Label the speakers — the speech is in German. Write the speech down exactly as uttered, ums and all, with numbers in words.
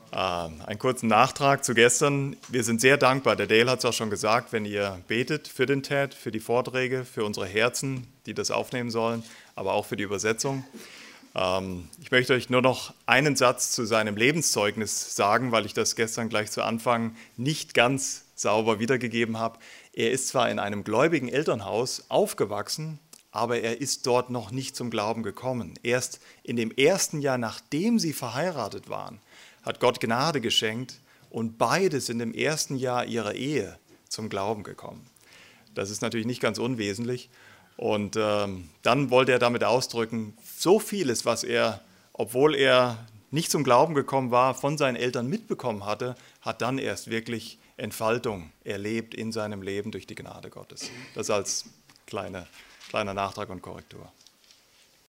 Speaker 1: Ähm, einen kurzen Nachtrag zu gestern. Wir sind sehr dankbar, der Dale hat es auch schon gesagt, wenn ihr betet für den Ted, für die Vorträge, für unsere Herzen, die das aufnehmen sollen, aber auch für die Übersetzung. Ähm, ich möchte euch nur noch einen Satz zu seinem Lebenszeugnis sagen, weil ich das gestern gleich zu Anfang nicht ganz sauber wiedergegeben habe. Er ist zwar in einem gläubigen Elternhaus aufgewachsen, aber er ist dort noch nicht zum Glauben gekommen. Erst in dem ersten Jahr, nachdem sie verheiratet waren, hat Gott Gnade geschenkt und beide sind im ersten Jahr ihrer Ehe zum Glauben gekommen. Das ist natürlich nicht ganz unwesentlich. Und ähm, dann wollte er damit ausdrücken, so vieles, was er, obwohl er nicht zum Glauben gekommen war, von seinen Eltern mitbekommen hatte, hat dann erst wirklich Entfaltung erlebt in seinem Leben durch die Gnade Gottes. Das als kleine, kleiner Nachtrag und Korrektur.